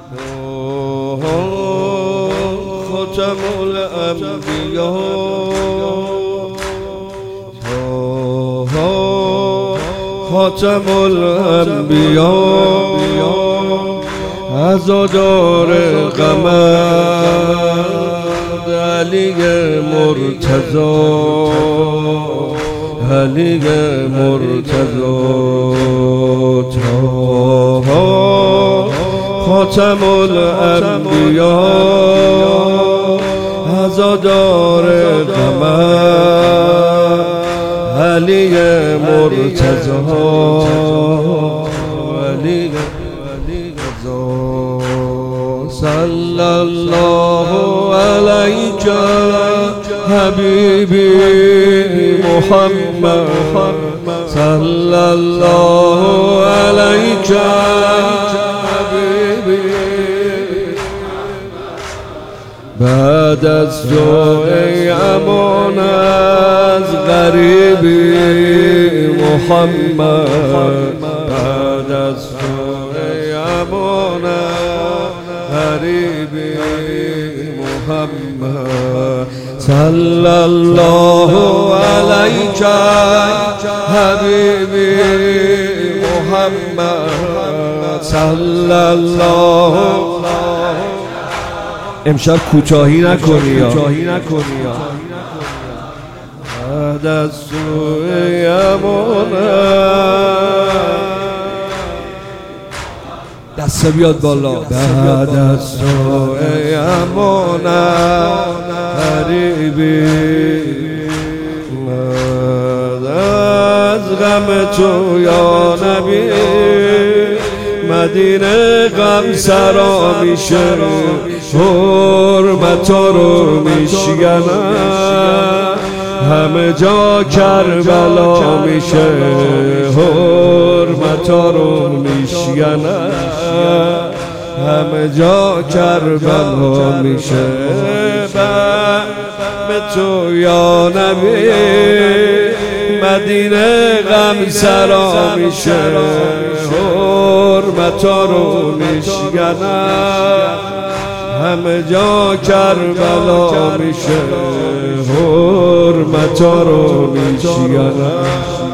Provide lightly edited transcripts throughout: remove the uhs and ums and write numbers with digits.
ختم الانبیاء خاتم الانبیاء عزادار قمر علی مرتضی علی مرتضی خاتم الانبیاء عزادار قمر علی مرتضی علی صلی الله علیک حبیبی محمد صلی الله علیک حبیبی بعد از تو ای امان از غریبی محمد بعد از تو ای امان غریبی محمد صلی الله علیک حبیبی محمد صلی الله. امشب کوتاهی نکنی یا بعد از تو ای امانت دسته بیاد بالا بعد از تو ای امانت غریبی بعد از غم تو یا نبی مدینه غم سرا میشه حرمت رو میشکنن همه جا کربلا میشه حرمت رو میشکنن همه جا کربلا میشه به تو یا نبی مدینه غم سرا میشه حرمت رو میشکنن همه جا کربلا میشه حرمت رو میشکنن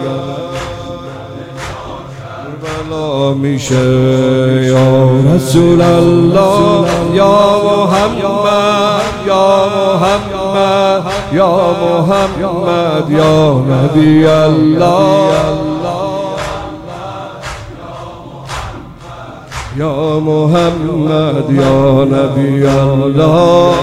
کربلا میشه یا رسول الله یا محمد یا محمد یا محمد یا نبی الله یا محمد یا نبی الله.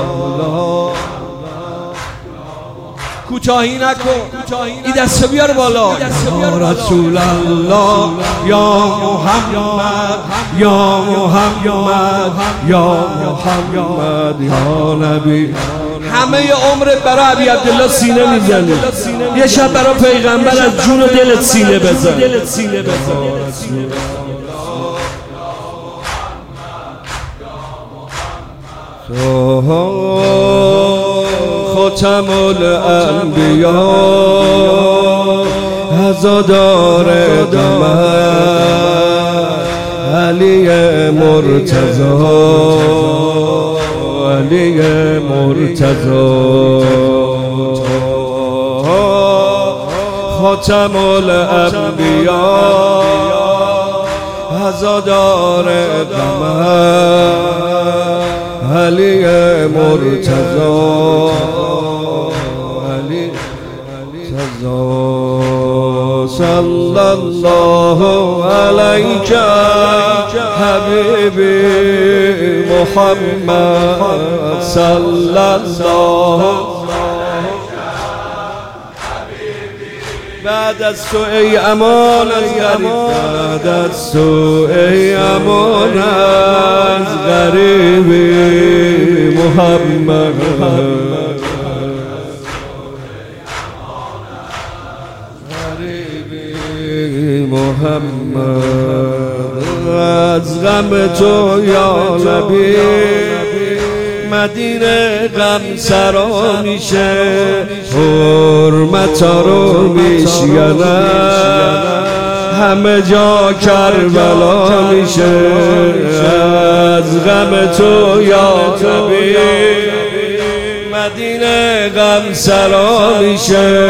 کوتاهی نکن این دسته بیار بالا یا رسول الله یا محمد یا محمد یا محمد یا نبی. همه عمرت برای ابی عبدالله سینه میزنی یه شب برای پیغمبر از جون و دلت سینه بزن ختم الانبیاء عزادار قمر علی مرتضی علی مرتضی ختم الانبیاء عزادار قمر علی مرتضی علی مرتضی صلی الله علیک حبیبی محمد صلی الله. بعد از تو ای امان از غریب بعد از تو ای امان از غریبی محمد غریبی محمد از غم تو یا نبی مدینه غم سرا میشه حرمت رو میشکنن همه جا کربلا میشه از غم غم تو یا نبی مدینه غم سرا میشه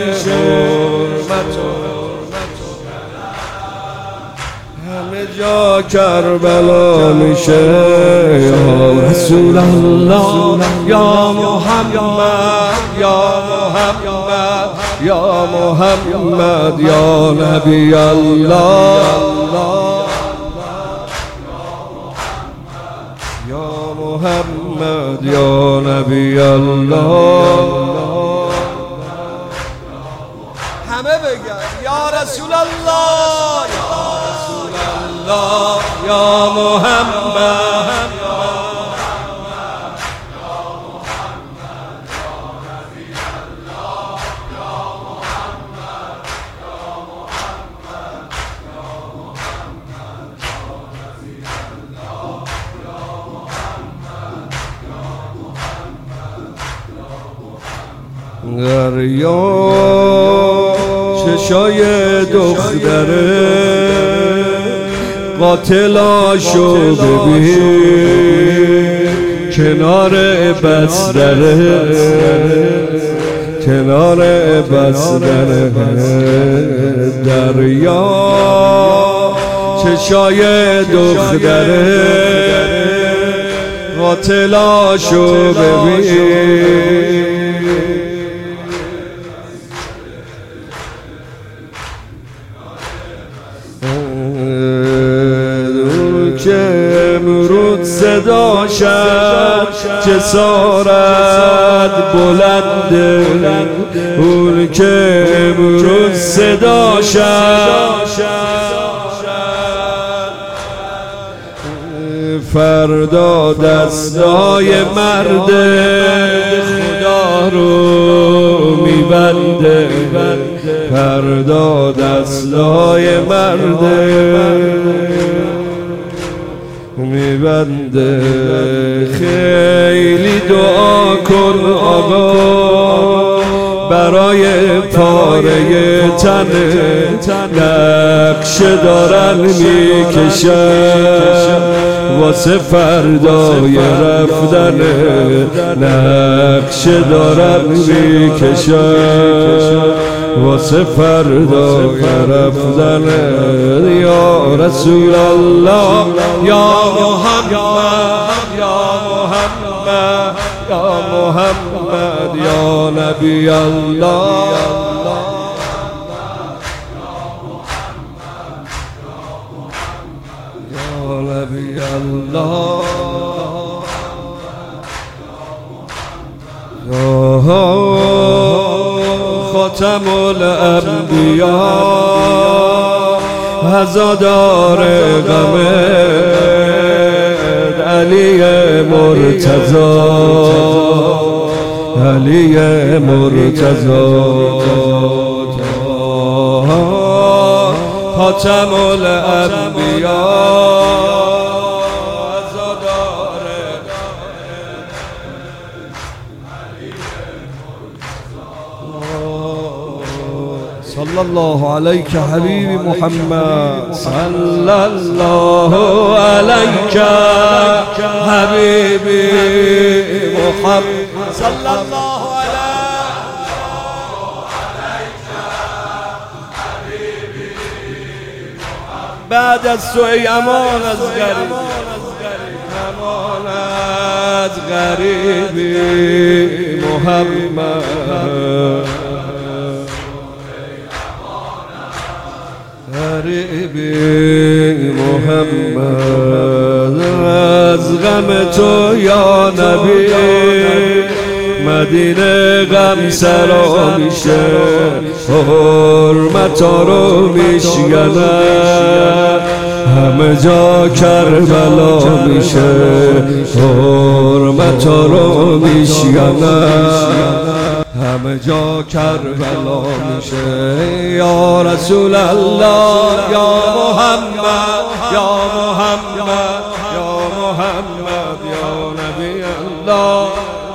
همه جا کربلا میشه یا رسول الله یا محمد یا محمد یا محمد یا نبی الله یا محمد یا نبی الله همه بگن یا رسول الله یا رسول الله یا محمد دریا چشای دختره قاتلاشو ببین کنار بستره کنار بستره دریا چشای دختره قاتلاشو ببین که امروز صدا شد جسارت بلنده اون که امروز صدا شد فردا دستای مرد خدا رو میبنده فردا دستای مرد میبنده خیلی دعا کن آقا برای پاره تن نقش دارن میکشن واسه فردای رفتن نقش دارن میکشن واسه فردای رفتن یا رسول الله یا محمد یا محمد یا محمد یا نبی الله یا نبی الله خاتم الانبیاء عزادار غمت علی مرتضی علی مرتضی خاتم الانبیاء صلى الله عليك حبيبي محمد صلى الله عليك حبيبي محمد صلى الله عليك حبيبي محمد بعد از تو ای امان از غریب امان از غریبی محمد غریبی محمد از غم تو یا نبی مدینه غم سرا میشه حرمتا رو میشکنه همه جا کربلا میشه حرمتا رو میشکنه همه جا کربلا میشه یا رسول الله یا محمد یا محمد یا محمد یا نبی الله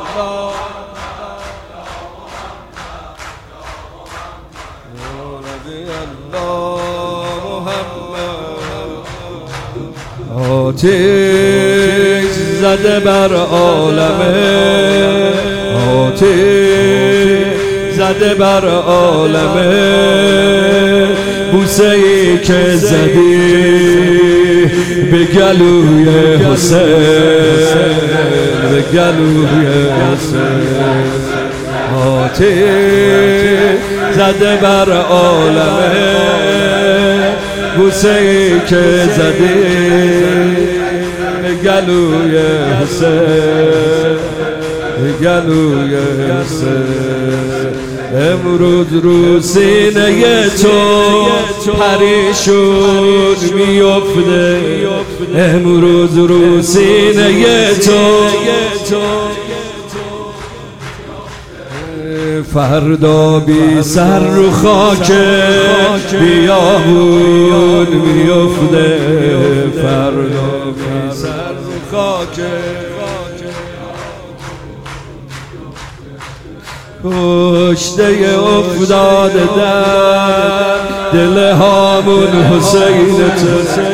یا نبی الله محمد آتش زده بر عالم، آتش زده بر عالم، بوسه ای که زدی به گلوی حسین، به گلوی حسین، آتش زده بر عالم، بوسه ای که زدی به گلوی حسین، به گلوی حسین. امروز رو سینه تو پریشون میفته، امروز رو سینه تو فردا بی سر رو خاک بیابون میفته، فردا بی سر رو خاک کشته افتاد در دل هامون حسین تو،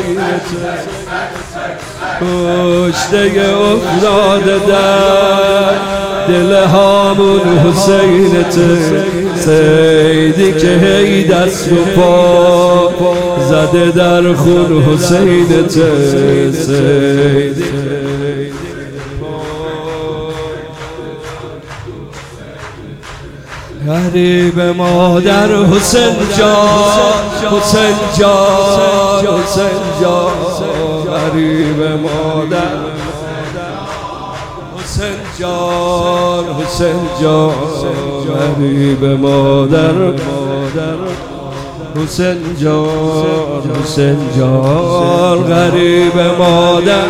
کشته افتاد در دل هامون حسین تو، سیدی که هی دست و پا زده در خون حسین تو، سیدی غریب مادر حسین جان، حسین جان، حسین جان، غریب مادر حسین جان، حسین جان، غریب مادر حسین جان، حسین جان، غریب مادر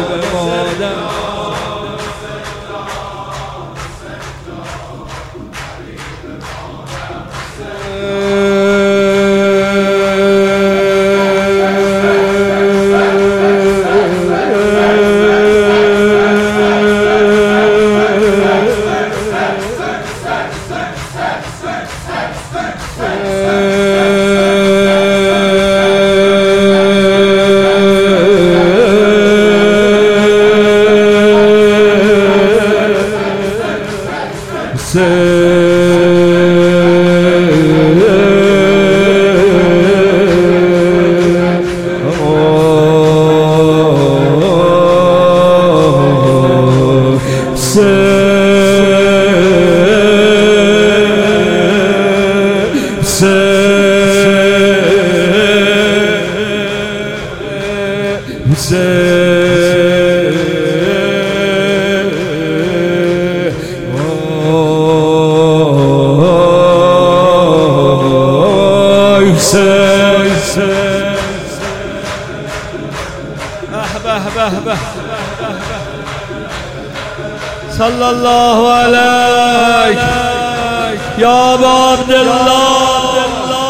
صلی الله علیک یا ابا عبدالله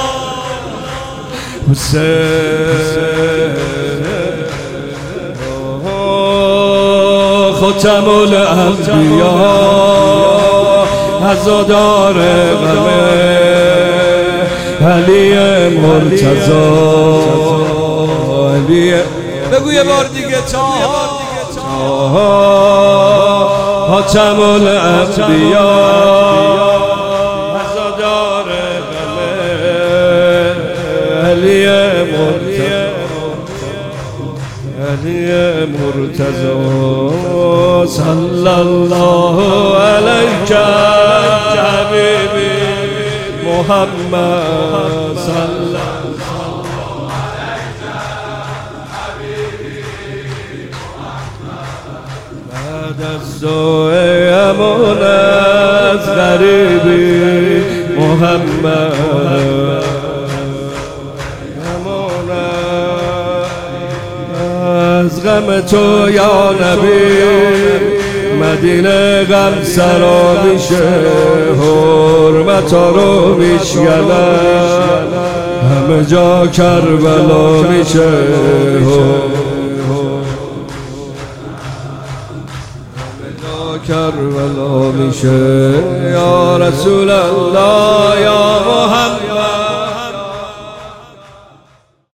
حسین، ختم الانبیاء عزادار غمه علی مرتضی، علی بگو یه بار دیگه ختم الانبیاء عزادار غمه علی مرتضی، صلی الله علیک حبیبی محمد، صلی دستو امانت غریبی محمد، امانت از غم تو یا نبی مدینه غم سرا میشه، حرمتا رو میشکنه همه جا کربلا میشه، کربلا میشه یا رسول الله یا محمد.